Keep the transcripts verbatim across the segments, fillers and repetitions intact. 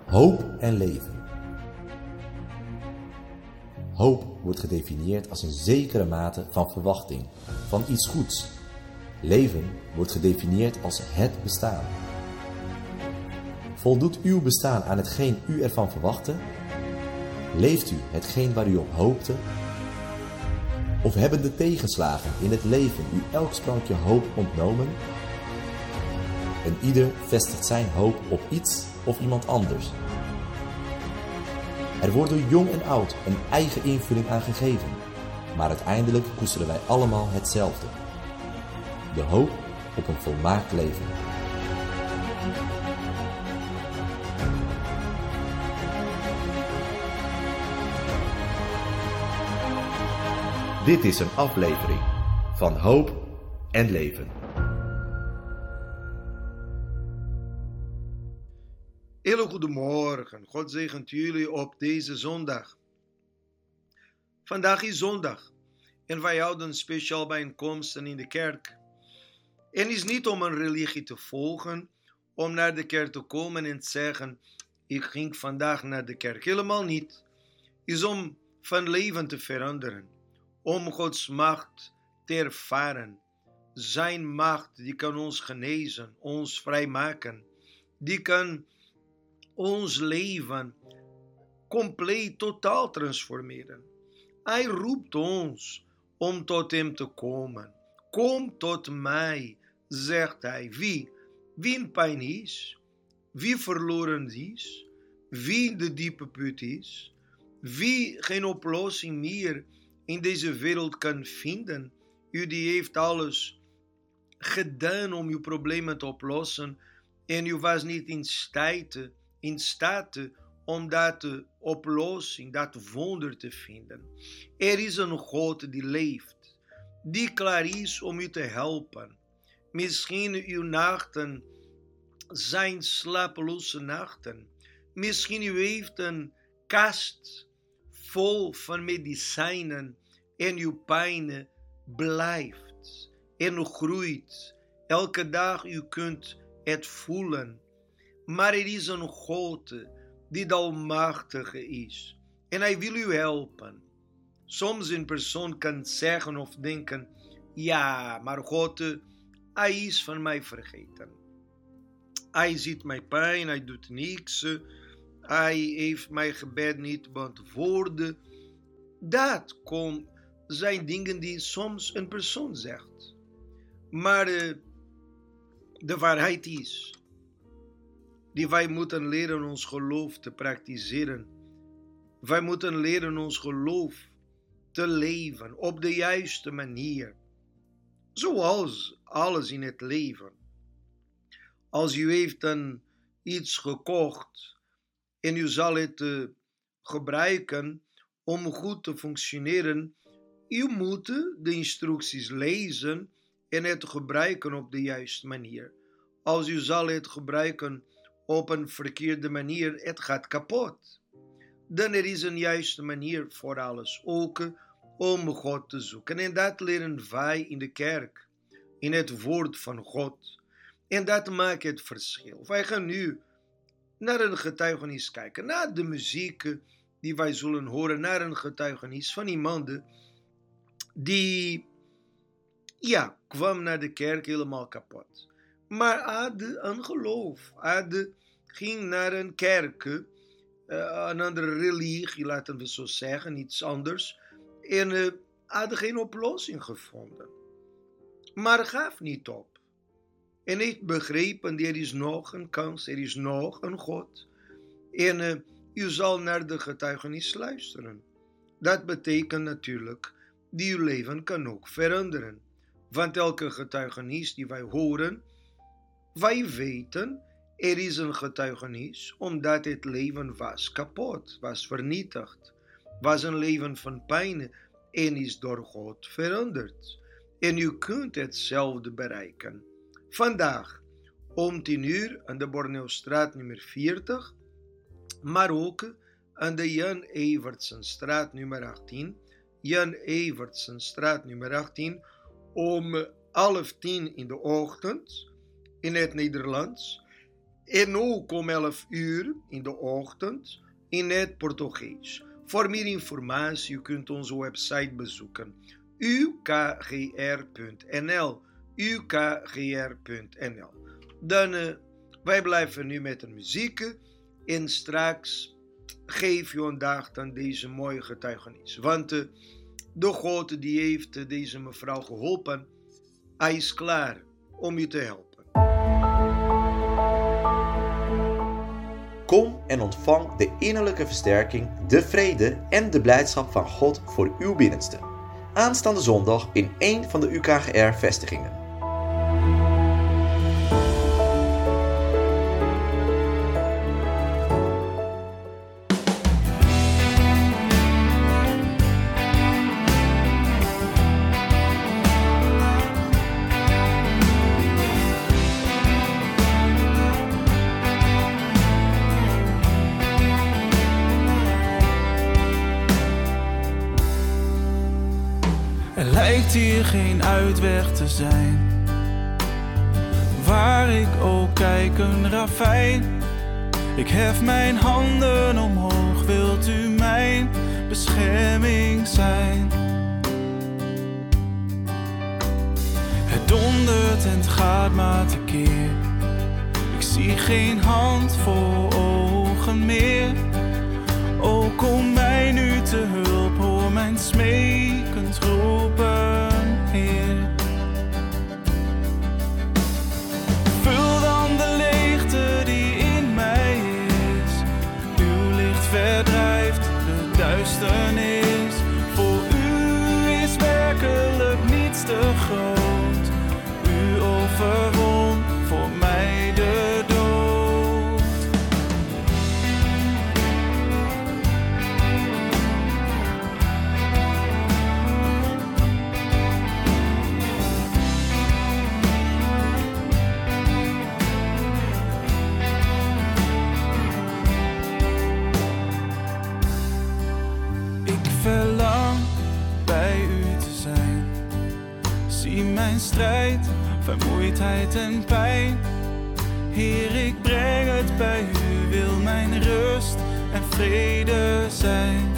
Hoop en leven. Hoop wordt gedefinieerd als een zekere mate van verwachting, van iets goeds. Leven wordt gedefinieerd als het bestaan. Voldoet uw bestaan aan hetgeen u ervan verwachtte? Leeft u hetgeen waar u op hoopte? Of hebben de tegenslagen in het leven u elk sprankje hoop ontnomen? En ieder vestigt zijn hoop op iets of iemand anders. Er wordt door jong en oud een eigen invulling aan gegeven, maar uiteindelijk koesteren wij allemaal hetzelfde: de hoop op een volmaakt leven. Dit is een aflevering van Hoop en Leven. Hele goedemorgen. God zegent jullie op deze zondag. Vandaag is zondag en wij houden speciaal bijeenkomsten in de kerk. En het is niet om een religie te volgen, om naar de kerk te komen en te zeggen: ik ging vandaag naar de kerk. Helemaal niet. Het is om van leven te veranderen, om Gods macht te ervaren. Zijn macht die kan ons genezen, ons vrijmaken, die kan ons leven compleet, totaal transformeren. Hij roept ons om tot hem te komen. Kom tot mij, zegt hij. Wie? Wie in pijn is, wie verloren is, wie in de diepe put is, wie geen oplossing meer in deze wereld kan vinden. U die heeft alles gedaan om uw problemen te oplossen en u was niet in staat in staat om dat oplossing, dat wonder te vinden. Er is een God die leeft, die klaar is om u te helpen. Misschien uw nachten zijn slapeloze nachten. Misschien u heeft een kast vol van medicijnen en uw pijn blijft en groeit. Elke dag u kunt het voelen. Maar er is een God die de Almachtige is. En hij wil u helpen. Soms een persoon kan zeggen of denken: ja, maar God, hij is van mij vergeten. Hij ziet mijn pijn, hij doet niks. Hij heeft mijn gebed niet beantwoord. Dat kon zijn dingen die soms een persoon zegt. Maar de waarheid is die wij moeten leren ons geloof te praktiseren. Wij moeten leren ons geloof te leven op de juiste manier. Zoals alles in het leven. Als u heeft dan iets gekocht en u zal het uh, gebruiken om goed te functioneren, u moet de instructies lezen en het gebruiken op de juiste manier. Als u zal het gebruiken op een verkeerde manier, het gaat kapot. Dan er is een juiste manier voor alles, ook om God te zoeken. En dat leren wij in de kerk, in het woord van God. En dat maakt het verschil. Wij gaan nu naar een getuigenis kijken, naar de muziek die wij zullen horen, naar een getuigenis van iemand die, ja, kwam naar de kerk helemaal kapot. Maar had een geloof, had, ging naar een kerk, uh, een andere religie, laten we zo zeggen, iets anders, en uh, had geen oplossing gevonden. Maar gaf niet op. En heeft begrepen, er is nog een kans, er is nog een God. En uh, u zal naar de getuigenis luisteren. Dat betekent natuurlijk, die uw leven kan ook veranderen. Want elke getuigenis die wij horen, wij weten, er is een getuigenis, omdat het leven was kapot, was vernietigd, was een leven van pijn en is door God veranderd. En u kunt hetzelfde bereiken. Vandaag, om tien uur, aan de Borneostraat nummer veertig, maar ook aan de Jan Evertsenstraat nummer achttien, Jan Evertsenstraat nummer achttien, om half tien in de ochtend, in het Nederlands, En ook om elf uur in de ochtend in het Portugees. Voor meer informatie u kunt onze website bezoeken u k g r punt n l u k g r punt n l. Dan uh, wij blijven nu met de muziek en straks geef je een dag aan deze mooie getuigenis. Want uh, de God die heeft uh, deze mevrouw geholpen, hij is klaar om u te helpen. Kom en ontvang de innerlijke versterking, de vrede en de blijdschap van God voor uw binnenste. Aanstaande zondag in één van de U K G R-vestigingen. Er lijkt hier geen uitweg te zijn. Waar ik ook kijk een ravijn. Ik hef mijn handen omhoog, wilt u mijn bescherming zijn? Het dondert en het gaat maar tekeer. Ik zie geen hand voor ogen meer. O, kom mij nu te hulp, hoor mijn smekend roepen, Heer. Vul dan de leegte die in mij is. Uw licht verdrijft de duisternis. Voor u is werkelijk niets te groot. U overwon voor mij de dood. Verlang bij u te zijn. Zie mijn strijd, vermoeidheid en pijn. Heer, ik breng het bij u, wil mijn rust en vrede zijn.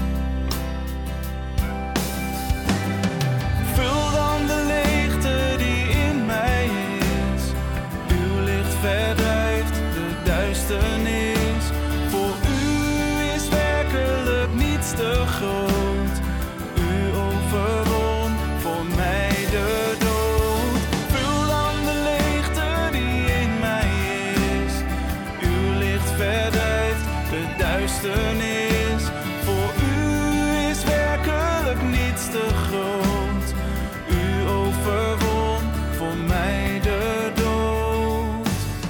Vul dan de leegte die in mij is. Uw licht verdrijft de duisternis. Voor u is werkelijk niets te groot. Overwon voor mij de dood. Vul dan de leegte die in mij is. Uw licht verdrijft de duisternis. Voor u is werkelijk niets te groot. U overwon voor mij de dood.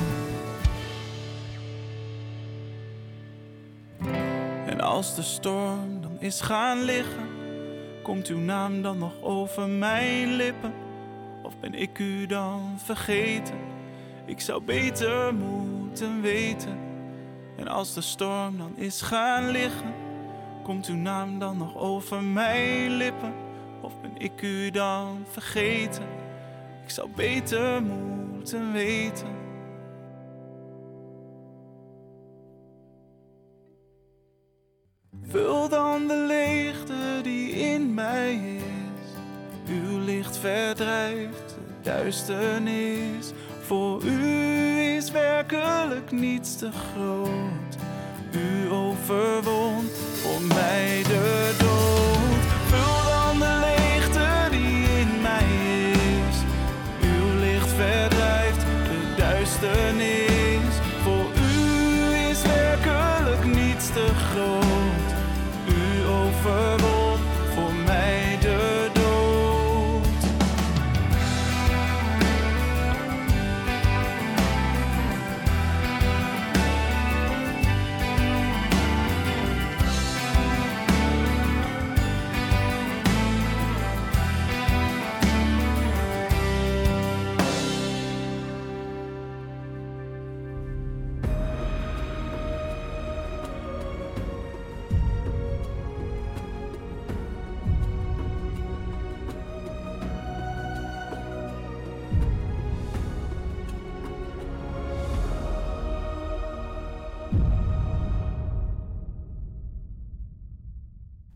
En als de storm dan is gaan liggen, komt uw naam dan nog over mijn lippen? Of ben ik u dan vergeten? Ik zou beter moeten weten. En als de storm dan is gaan liggen, komt uw naam dan nog over mijn lippen? Of ben ik u dan vergeten? Ik zou beter moeten weten. Vul dan de leegte die in mij is. Uw licht verdrijft de duisternis. Voor u is werkelijk niets te groot. U overwon voor mij de dood. Vul dan de leegte die in mij is. Uw licht verdrijft de duisternis. Voor u is werkelijk niets te groot. U overwon voor mij de dood.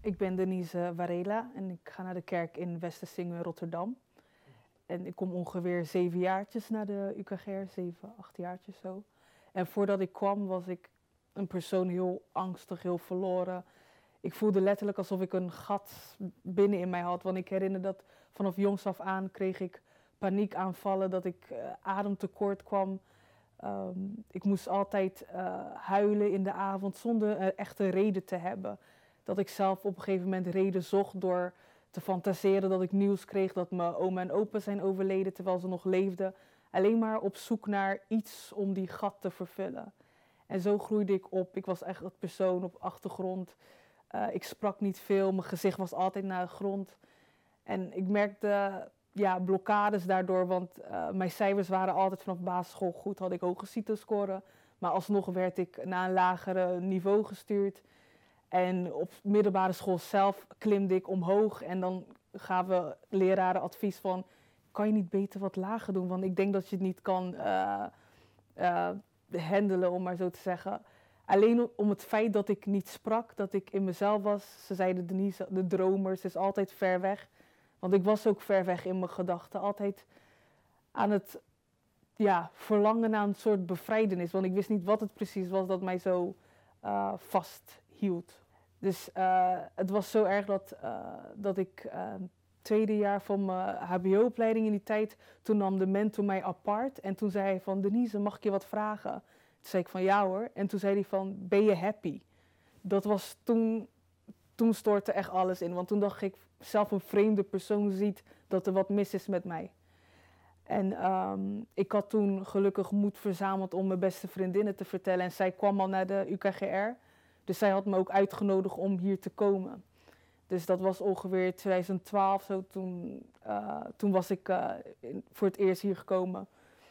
Ik ben Denise Varela en ik ga naar de kerk in Westersinge, Rotterdam. En ik kom ongeveer zeven jaartjes naar de U K G R, zeven, acht jaartjes zo. En voordat ik kwam was ik een persoon heel angstig, heel verloren. Ik voelde letterlijk alsof ik een gat binnen in mij had. Want ik herinner dat vanaf jongs af aan kreeg ik paniekaanvallen, dat ik uh, ademtekort kwam. Um, ik moest altijd uh, huilen in de avond zonder een echte reden te hebben. Dat ik zelf op een gegeven moment reden zocht door te fantaseren dat ik nieuws kreeg dat mijn oma en opa zijn overleden terwijl ze nog leefden. Alleen maar op zoek naar iets om die gat te vervullen. En zo groeide ik op. Ik was echt een persoon op achtergrond. Uh, ik sprak niet veel, mijn gezicht was altijd naar de grond. En ik merkte ja, blokkades daardoor, want uh, mijn cijfers waren altijd vanaf basisschool goed. Had ik hoge CITO-scoren, maar alsnog werd ik naar een lagere niveau gestuurd. En op middelbare school zelf klimde ik omhoog en dan gaven leraren advies van, kan je niet beter wat lager doen? Want ik denk dat je het niet kan uh, uh, handelen, om maar zo te zeggen. Alleen om het feit dat ik niet sprak, dat ik in mezelf was. Ze zeiden, Denise, de dromer, ze is altijd ver weg. Want ik was ook ver weg in mijn gedachten. Altijd aan het ja, verlangen naar een soort bevrijdenis. Want ik wist niet wat het precies was dat mij zo uh, vasthield. Dus uh, het was zo erg dat, uh, dat ik uh, tweede jaar van mijn H B O-opleiding in die tijd, toen nam de mentor mij apart. En toen zei hij van, Denise, mag ik je wat vragen? Toen zei ik van, ja hoor. En toen zei hij van, ben je happy? Dat was toen, toen stortte echt alles in. Want toen dacht ik, zelf een vreemde persoon ziet dat er wat mis is met mij. En um, ik had toen gelukkig moed verzameld om mijn beste vriendinnen te vertellen. En zij kwam al naar de U K G R. Dus zij had me ook uitgenodigd om hier te komen. Dus dat was ongeveer twintig twaalf, zo toen, uh, toen was ik uh, in, voor het eerst hier gekomen.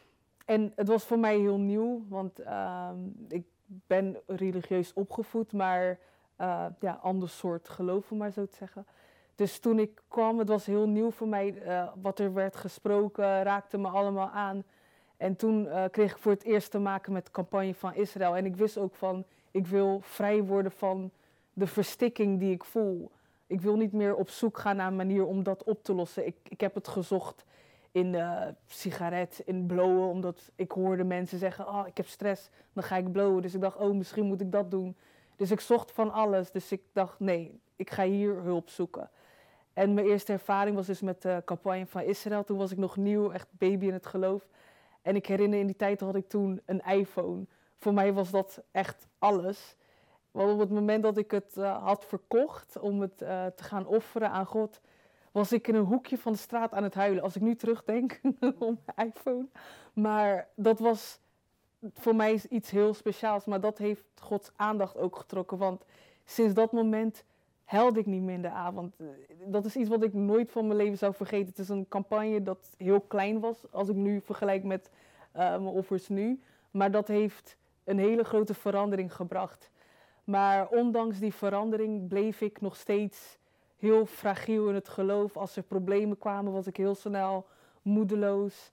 En het was voor mij heel nieuw, want uh, ik ben religieus opgevoed, maar uh, ja, ander soort geloof, om maar zo te zeggen. Dus toen ik kwam, het was heel nieuw voor mij, uh, wat er werd gesproken, raakte me allemaal aan. En toen uh, kreeg ik voor het eerst te maken met de campagne van Israël. En ik wist ook van, ik wil vrij worden van de verstikking die ik voel. Ik wil niet meer op zoek gaan naar een manier om dat op te lossen. Ik, ik heb het gezocht in uh, sigaret, in blowen, omdat ik hoorde mensen zeggen, oh, ik heb stress, dan ga ik blowen. Dus ik dacht, oh, misschien moet ik dat doen. Dus ik zocht van alles. Dus ik dacht, nee, ik ga hier hulp zoeken. En mijn eerste ervaring was dus met de campagne van Israël. Toen was ik nog nieuw, echt baby in het geloof. En ik herinner, in die tijd had ik toen een iPhone. Voor mij was dat echt alles. Want op het moment dat ik het uh, had verkocht om het uh, te gaan offeren aan God, was ik in een hoekje van de straat aan het huilen. Als ik nu terugdenk om mijn iPhone. Maar dat was voor mij iets heel speciaals. Maar dat heeft Gods aandacht ook getrokken. Want sinds dat moment huilde ik niet meer in de avond. Dat is iets wat ik nooit van mijn leven zou vergeten. Het is een campagne dat heel klein was, als ik nu vergelijk met uh, mijn offers nu. Maar dat heeft een hele grote verandering gebracht. Maar ondanks die verandering bleef ik nog steeds heel fragiel in het geloof. Als er problemen kwamen, was ik heel snel moedeloos.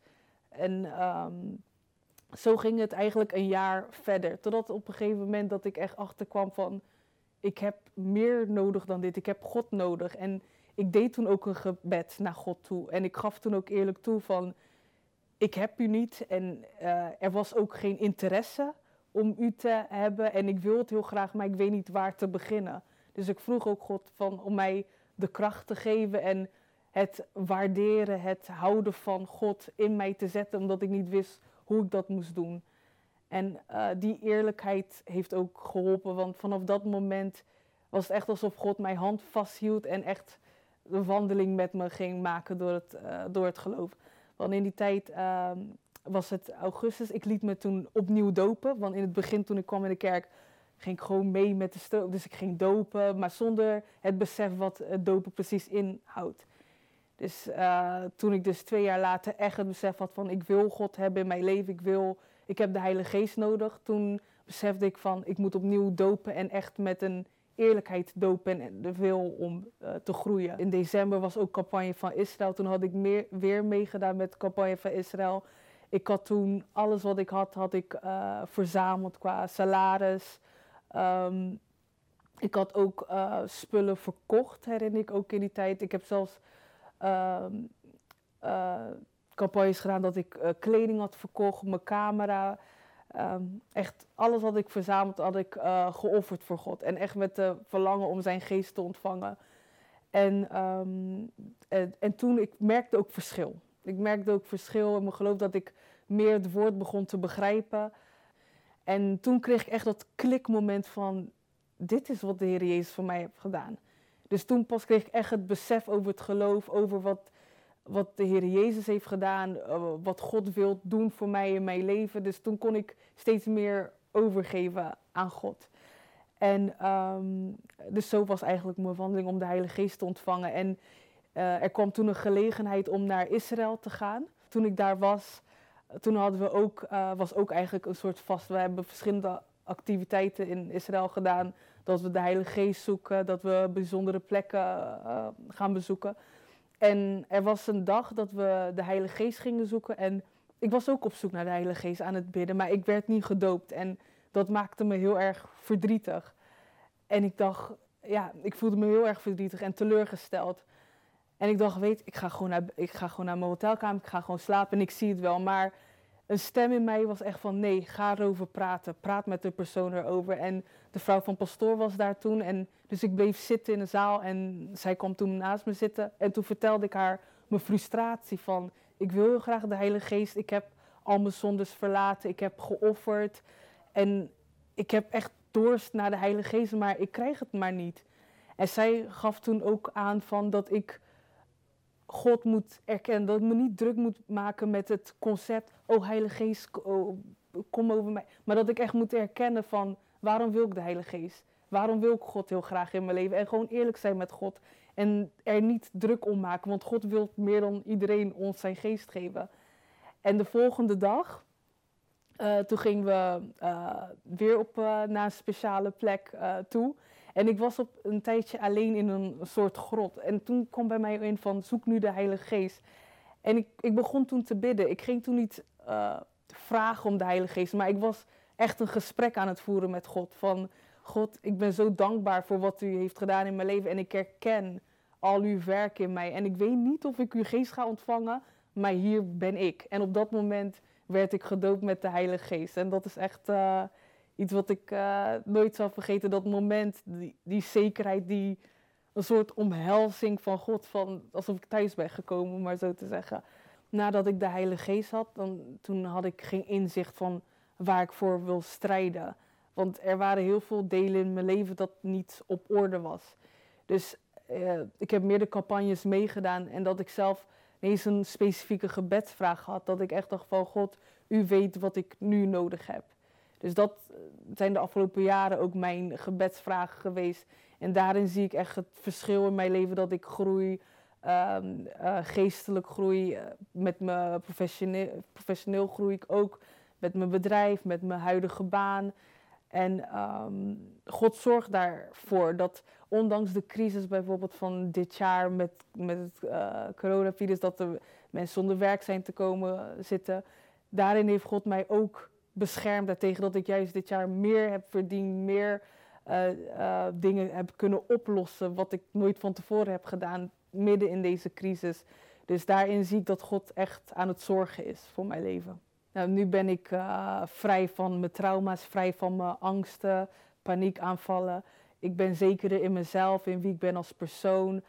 En um, zo ging het eigenlijk een jaar verder. Totdat op een gegeven moment dat ik echt achterkwam van, ik heb meer nodig dan dit. Ik heb God nodig. En ik deed toen ook een gebed naar God toe. En ik gaf toen ook eerlijk toe van, ik heb u niet. En uh, er was ook geen interesse om u te hebben. En ik wil het heel graag, maar ik weet niet waar te beginnen. Dus ik vroeg ook God van, om mij de kracht te geven en het waarderen, het houden van God in mij te zetten, omdat ik niet wist hoe ik dat moest doen. En uh, die eerlijkheid heeft ook geholpen, want vanaf dat moment was het echt alsof God mijn hand vasthield en echt een wandeling met me ging maken door het, uh, door het geloof. Want in die tijd uh, was het augustus, ik liet me toen opnieuw dopen, want in het begin toen ik kwam in de kerk ging ik gewoon mee met de stroom. Dus ik ging dopen, maar zonder het besef wat het dopen precies inhoudt. Dus uh, toen ik dus twee jaar later echt het besef had van, ik wil God hebben in mijn leven, ik wil, ik heb de Heilige Geest nodig. Toen besefte ik van, ik moet opnieuw dopen en echt met een eerlijkheid dopen en de wil om uh, te groeien. In december was ook campagne van Israël. Toen had ik meer, weer meegedaan met de campagne van Israël. Ik had toen alles wat ik had, had ik uh, verzameld qua salaris. Um, Ik had ook uh, spullen verkocht, herinner ik ook in die tijd. Ik heb zelfs uh, uh, campagnes gedaan dat ik uh, kleding had verkocht, mijn camera. Um, echt alles wat ik verzameld had ik uh, geofferd voor God. En echt met de verlangen om zijn geest te ontvangen. En, um, en, en toen, ik merkte ook verschil. Ik merkte ook verschil in mijn geloof dat ik meer het woord begon te begrijpen. En toen kreeg ik echt dat klikmoment van, dit is wat de Heer Jezus voor mij heeft gedaan. Dus toen pas kreeg ik echt het besef over het geloof, over wat, wat de Heer Jezus heeft gedaan, uh, wat God wil doen voor mij in mijn leven. Dus toen kon ik steeds meer overgeven aan God. En um, dus zo was eigenlijk mijn wandeling om de Heilige Geest te ontvangen. En uh, er kwam toen een gelegenheid om naar Israël te gaan. Toen ik daar was, toen hadden we ook, uh, was ook eigenlijk een soort vast, we hebben verschillende activiteiten in Israël gedaan. Dat we de Heilige Geest zoeken, dat we bijzondere plekken uh, gaan bezoeken. En er was een dag dat we de Heilige Geest gingen zoeken. En ik was ook op zoek naar de Heilige Geest aan het bidden, maar ik werd niet gedoopt. En dat maakte me heel erg verdrietig. En ik dacht, ja, ik voelde me heel erg verdrietig en teleurgesteld. En ik dacht, weet, ik ga gewoon naar, ik ga gewoon naar mijn hotelkamer, ik ga gewoon slapen en ik zie het wel. Maar een stem in mij was echt van, nee, ga erover praten. Praat met de persoon erover. En de vrouw van pastoor was daar toen. En dus ik bleef zitten in de zaal en zij kwam toen naast me zitten. En toen vertelde ik haar mijn frustratie van, ik wil heel graag de Heilige Geest. Ik heb al mijn zondes verlaten, ik heb geofferd. En ik heb echt dorst naar de Heilige Geest, maar ik krijg het maar niet. En zij gaf toen ook aan van dat ik God moet erkennen, dat ik me niet druk moet maken met het concept, oh Heilige Geest, oh, kom over mij. Maar dat ik echt moet erkennen van, waarom wil ik de Heilige Geest? Waarom wil ik God heel graag in mijn leven? En gewoon eerlijk zijn met God. En er niet druk om maken, want God wil meer dan iedereen ons zijn geest geven. En de volgende dag, uh, toen gingen we uh, weer op, uh, naar een speciale plek uh, toe. En ik was op een tijdje alleen in een soort grot. En toen kwam bij mij in van, zoek nu de Heilige Geest. En ik, ik begon toen te bidden. Ik ging toen niet uh, vragen om de Heilige Geest, maar ik was echt een gesprek aan het voeren met God. Van, God, ik ben zo dankbaar voor wat u heeft gedaan in mijn leven. En ik herken al uw werk in mij. En ik weet niet of ik uw geest ga ontvangen, maar hier ben ik. En op dat moment werd ik gedoopt met de Heilige Geest. En dat is echt uh, iets wat ik uh, nooit zal vergeten. Dat moment, die, die zekerheid, die een soort omhelzing van God. Van, alsof ik thuis ben gekomen, om maar zo te zeggen. Nadat ik de Heilige Geest had, dan, toen had ik geen inzicht van waar ik voor wil strijden. Want er waren heel veel delen in mijn leven dat niet op orde was. Dus uh, ik heb meerdere campagnes meegedaan en dat ik zelf ineens een specifieke gebedsvraag had. Dat ik echt dacht van, God, u weet wat ik nu nodig heb. Dus dat zijn de afgelopen jaren ook mijn gebedsvragen geweest. En daarin zie ik echt het verschil in mijn leven, dat ik groei, uh, uh, geestelijk groei. Uh, met mijn professioneel, professioneel groei ik ook. Met mijn bedrijf, met mijn huidige baan. En um, God zorgt daarvoor dat ondanks de crisis bijvoorbeeld van dit jaar met, met het uh, coronavirus, dat er mensen zonder werk zijn te komen zitten. Daarin heeft God mij ook beschermd daartegen, dat ik juist dit jaar meer heb verdiend, meer uh, uh, dingen heb kunnen oplossen wat ik nooit van tevoren heb gedaan, midden in deze crisis. Dus daarin zie ik dat God echt aan het zorgen is voor mijn leven. Nou, nu ben ik uh, vrij van mijn trauma's, vrij van mijn angsten, paniekaanvallen. Ik ben zekerder in mezelf, in wie ik ben als persoon.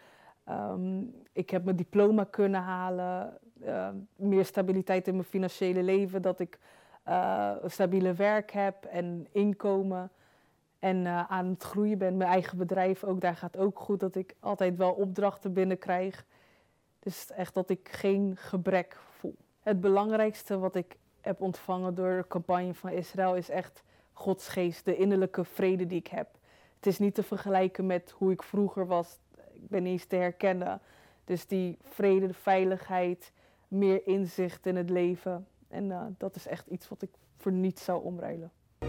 Um, ik heb mijn diploma kunnen halen, uh, meer stabiliteit in mijn financiële leven, dat ik uh, een stabiele werk heb en inkomen. En uh, aan het groeien ben, mijn eigen bedrijf ook, daar gaat ook goed, dat ik altijd wel opdrachten binnenkrijg. Dus echt dat ik geen gebrek voel. Het belangrijkste wat ik heb ontvangen door de campagne van Israël is echt Gods geest, de innerlijke vrede die ik heb. Het is niet te vergelijken met hoe ik vroeger was. Ik ben niet eens te herkennen. Dus die vrede, de veiligheid, meer inzicht in het leven. En uh, dat is echt iets wat ik voor niets zou omruilen.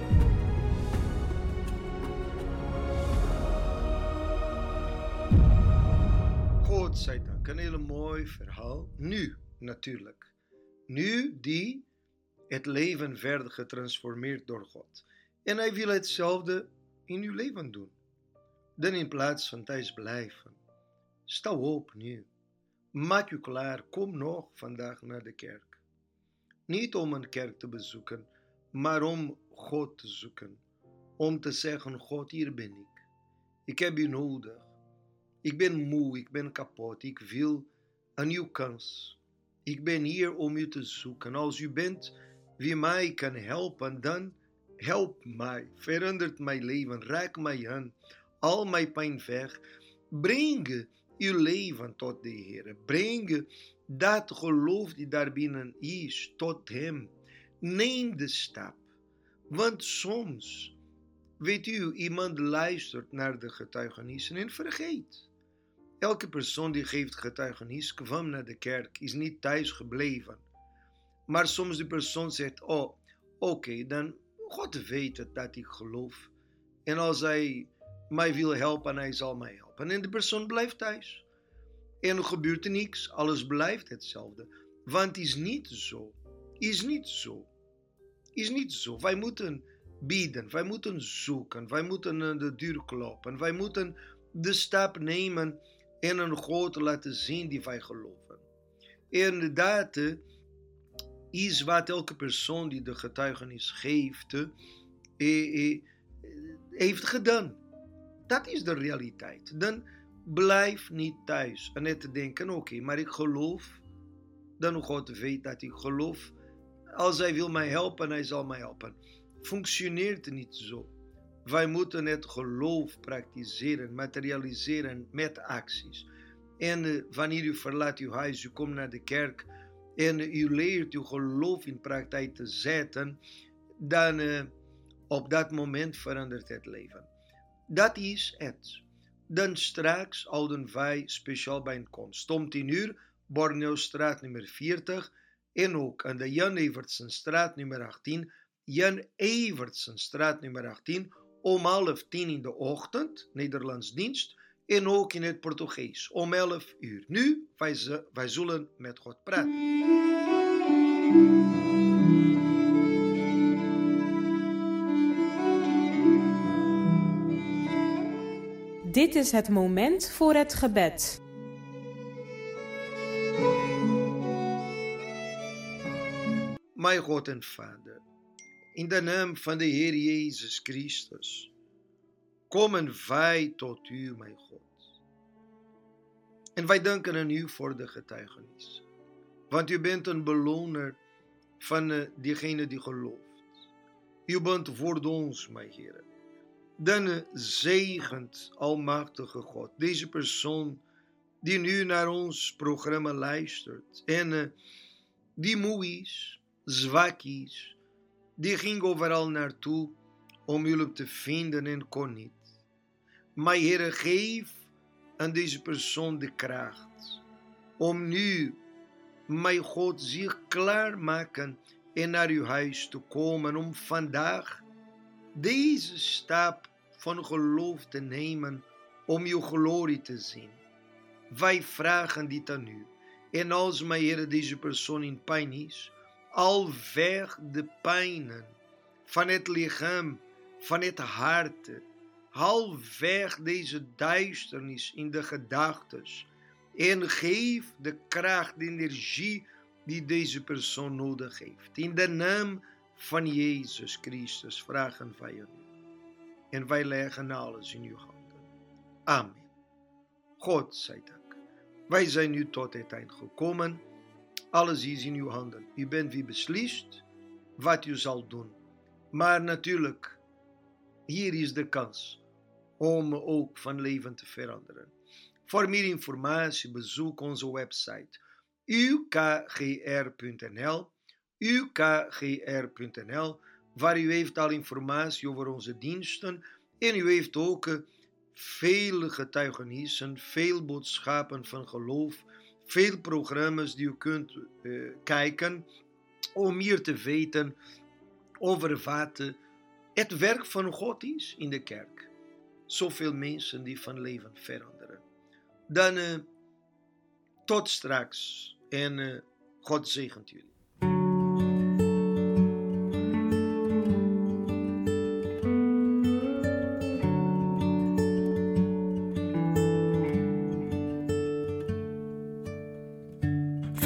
God zij dank, een hele mooi verhaal. Nu natuurlijk. Nu die het leven verder getransformeerd door God. En hij wil hetzelfde in uw leven doen. dan in plaats van thuis blijven, sta op nu. Maak je klaar, kom nog vandaag naar de kerk. Niet om een kerk te bezoeken, maar om God te zoeken. Om te zeggen, God, hier ben ik. Ik heb u nodig. Ik ben moe, ik ben kapot. Ik wil een nieuwe kans. Ik ben hier om u te zoeken. Als u bent wie mij kan helpen, dan help mij. Verandert mijn leven, raak mij aan. Al mijn pijn weg. Breng uw leven tot de Heer. Breng dat geloof die daar binnen is tot Hem. Neem de stap. Want soms, weet u, iemand luistert naar de getuigenissen en vergeet. Elke persoon die geeft getuigenis kwam naar de kerk, is niet thuis gebleven. Maar soms de persoon zegt, oh, oké, okay, dan God weet het dat ik geloof. En als hij mij wil helpen, hij zal mij helpen. En de persoon blijft thuis. En er gebeurt er niks, alles blijft hetzelfde. Want het is niet zo. Is niet zo. Is niet zo. Wij moeten bidden, wij moeten zoeken, wij moeten de deur kloppen, wij moeten de stap nemen en een God laten zien die wij geloven. En dat is wat elke persoon die de getuigenis geeft, eh, eh, heeft gedaan. Dat is de realiteit. Dan blijf niet thuis en net te denken, oké, okay, maar ik geloof, dan God weet dat ik geloof. Als hij wil mij helpen, hij zal mij helpen. Functioneert niet zo. Wij moeten het geloof praktiseren, materialiseren met acties. En uh, wanneer u verlaat uw huis, u komt naar de kerk en uh, u leert uw geloof in praktijk te zetten, dan uh, op dat moment verandert het leven. Dat is het. Dan straks houden wij speciaal bijeenkomst. Om tien uur, Borneostraat nummer veertig en ook aan de Jan Evertsenstraat nummer achttien, Jan Evertsenstraat nummer achttien, om half tien in de ochtend, Nederlands dienst, en ook in het Portugees, om elf uur. Nu, wij, wij zullen met God praten. Dit is het moment voor het gebed. Mijn God en Vader, in de naam van de Heer Jezus Christus, komen wij tot u, mijn God. En wij danken aan u voor de getuigenis. Want u bent een beloner van uh, diegene die gelooft. U bent voor ons, mijn Heer. Dan uh, zegent, almachtige God, deze persoon die nu naar ons programma luistert. En uh, die moe is, zwak is, die ging overal naartoe om hulp te vinden en kon niet. Maar Heere, geef aan deze persoon de kracht om nu, mijn God, zich klaarmaken en naar uw huis te komen, om vandaag deze stap van geloof te nemen om uw glorie te zien. Wij vragen dit aan u. En als, mijn Heere, deze persoon in pijn is, al weg de pijnen van het lichaam, van het hart, haal weg deze duisternis in de gedachtes en geef de kracht, de energie die deze persoon nodig heeft. In de naam van Jezus Christus vragen wij u. En wij leggen alles in uw handen. Amen. God zij dank. Wij zijn nu tot het eind gekomen. Alles is in uw handen. U bent wie beslist wat u zal doen. Maar natuurlijk, hier is de kans om ook van leven te veranderen. Voor meer informatie bezoek onze website u k g r punt n l u k g r punt n l, waar u heeft al informatie over onze diensten en u heeft ook veel getuigenissen, veel boodschappen van geloof, veel programma's die u kunt uh, kijken om meer te weten over wat het werk van God is in de kerk. Zoveel mensen die van leven veranderen. Dan uh, tot straks en uh, God zegent jullie.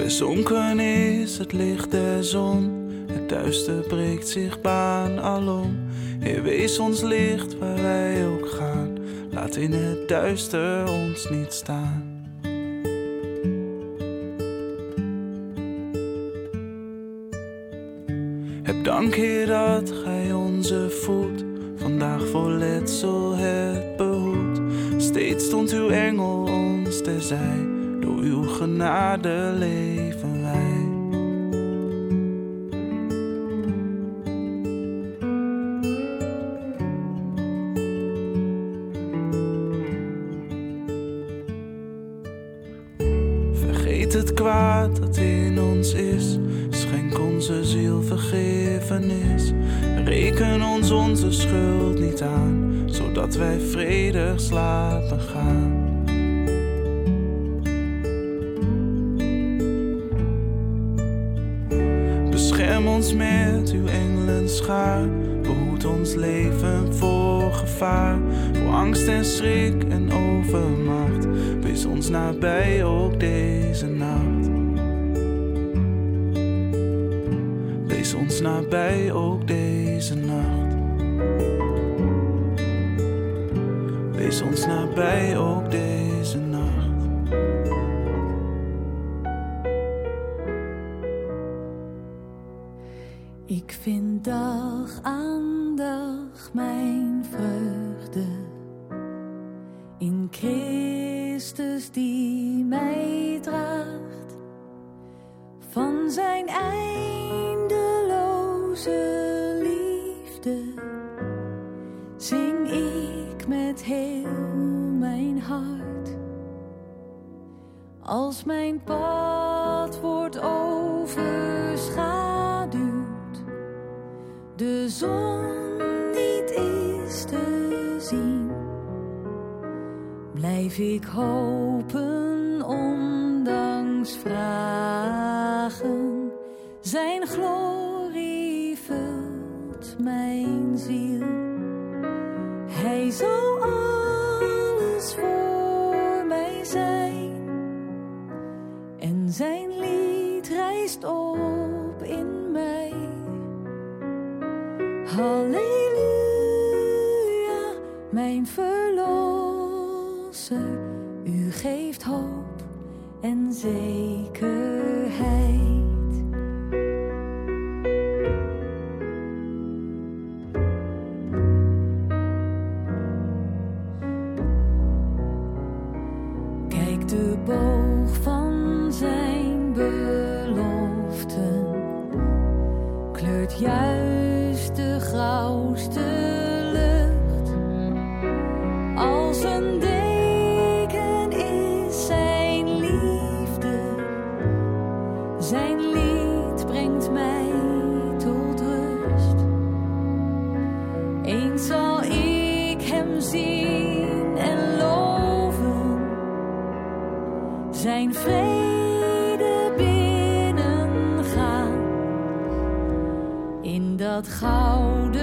Verzonken is het licht der zon, het duister breekt zich baan alom. Heer, wees ons licht waar wij ook gaan, laat in het duister ons niet staan. Heb dank, Heer, dat gij onze voet vandaag voor letsel hebt behoed. Steeds stond uw engel ons terzij, door uw genade leven wij. Vergeet het kwaad dat in ons is, schenk onze ziel vergiffenis. Reken ons onze schuld niet aan, zodat wij vredig slapen gaan. Bescherm ons met uw engelenschaar, behoed ons leven voor gevaar, voor angst en schrik en overmacht. Wees ons nabij ook deze nacht. Wees ons nabij ook deze nacht. Wees ons nabij ook deze nacht. Ik vind dag aan dag mijn vreugde in Christus die mij draagt. Van zijn eindeloze liefde zing ik met heel mijn hart. Als mijn pad wordt overschaduwd, de zon niet is te zien, blijf ik hopen ondanks vragen. Zijn glorie vult mijn ziel. Hij zal alles voor mij zijn. En zijn lied rijst op in mij. Halleluja, mijn verlosser. U geeft hoop en zekerheid. Kijk de boog van zijn beloften, kleurt juist de grauwste lucht. Als een deken is zijn liefde, zijn lied brengt mij tot rust. Eens zal ik hem zien en loven, zijn vrede binnengaan in dat gouden